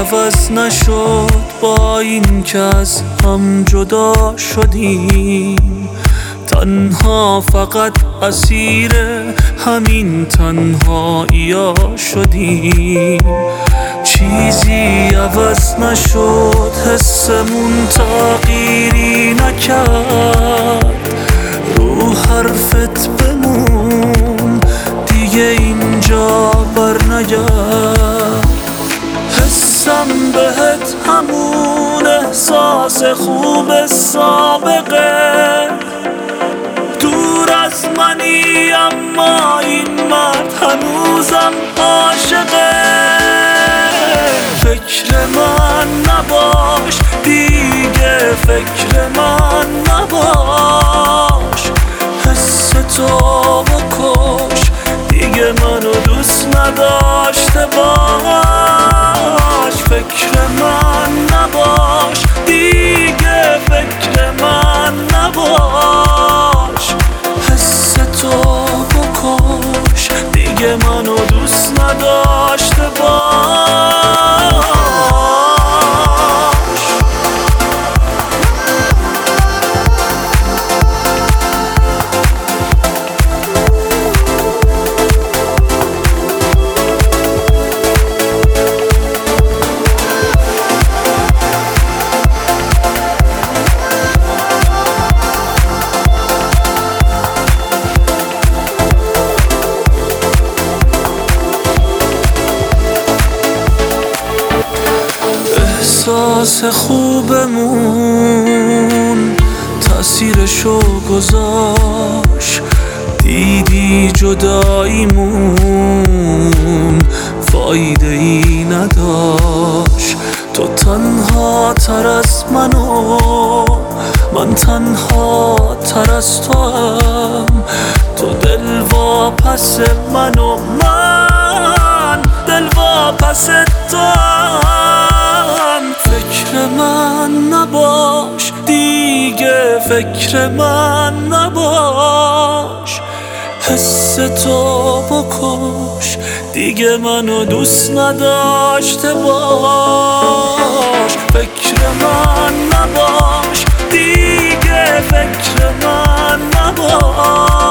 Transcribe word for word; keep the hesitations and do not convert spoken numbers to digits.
عوض نشد با این که از هم جدا شدیم. تنها فقط اسیر همین تنهایی‌ها شدیم. چیزی عوض نشد، حسمون تغییری نکرد. رو حرفت بمون، دیگه اینجا بر نگرد. حسم بهت همون احساس خوب سابقه. دور از منی اما این مرد هنوزم عاشقه. فکر من نباش دیگه، فکر من نباش. حس تو بکش، دیگه منو دوست نداشته باش. فکر من نباش دیگه، فکر من نباش. حس تو بکش، دیگه منو دوست نداشته باش. احساس خوبمون تأثیرشو گذاشت. دیدی جداییمون فایده ای نداشت. تو تنها تر از منو، من تنها تر از تو هم. تو دل واپس منو، من دل واپس تو هم. فکر من نباش دیگه، فکر من نباش. حس تو بکش، دیگه منو دوست نداشته باش. فکر من نباش دیگه، فکر من نباش.